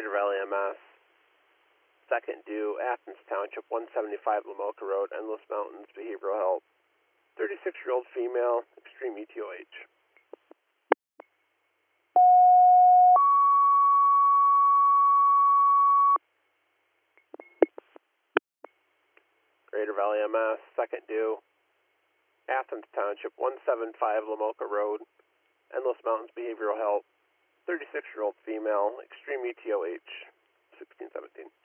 Greater Valley MS, second due, Athens Township, 175 Lamoka Road, Endless Mountains, behavioral health, 36-year-old female, extreme ETOH. Greater Valley MS, second due, Athens Township, 175 Lamoka Road, Endless Mountains, behavioral health, 36-year-old female, extreme ETOH, 1617.